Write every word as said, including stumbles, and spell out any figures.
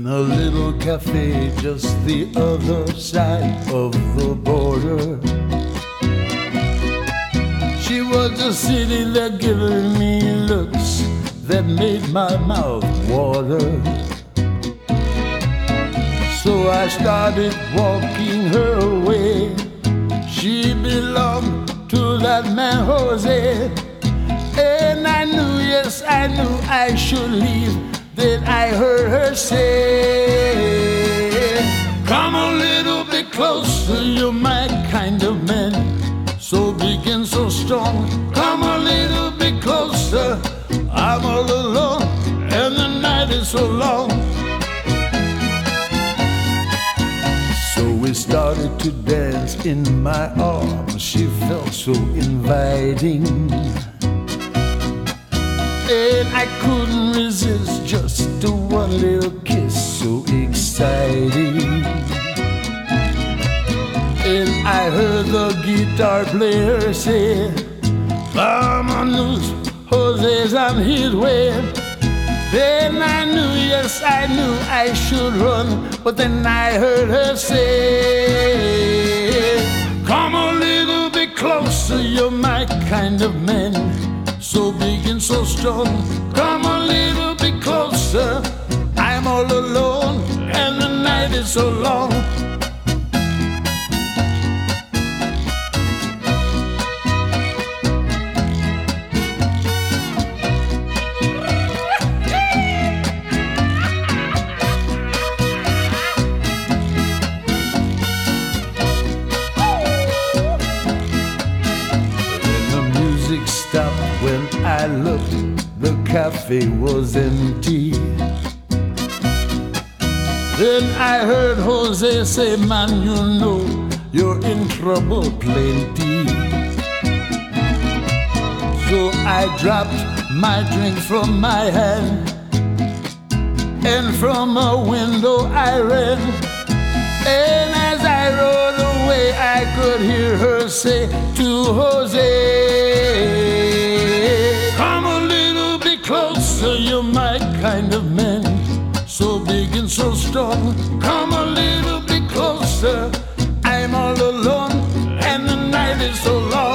In a little cafe just the other side of the border, she was just sitting there giving me looks that made my mouth water. So I started walking her way. She belonged to that man Jose, and I knew, yes, I knew I should leave. Then I heard her say, come a little bit closer, you're my kind of man, so big and so strong. Come a little bit closer, I'm all alone, and the night is so long. So we started to dance in my arms, she felt so inviting, and I couldn't resist just a one little kiss, so exciting. And I heard the guitar player say, "Vámonos, Jose's on his way." Then I knew, yes, I knew I should run, but then I heard her say, come a little bit closer, you're my kind of man, so big and so strong. Come a little bit closer, I'm all alone, and the night is so long. Stopped when I looked, the cafe was empty. Then I heard Jose say, man, you know you're in trouble plenty. So I dropped my drink from my hand, and from a window I ran. And as I rode away, I could hear her say to Jose, come a little bit closer, you're my kind of man, so big and so strong. Come a little bit closer, I'm all alone, and the night is so long.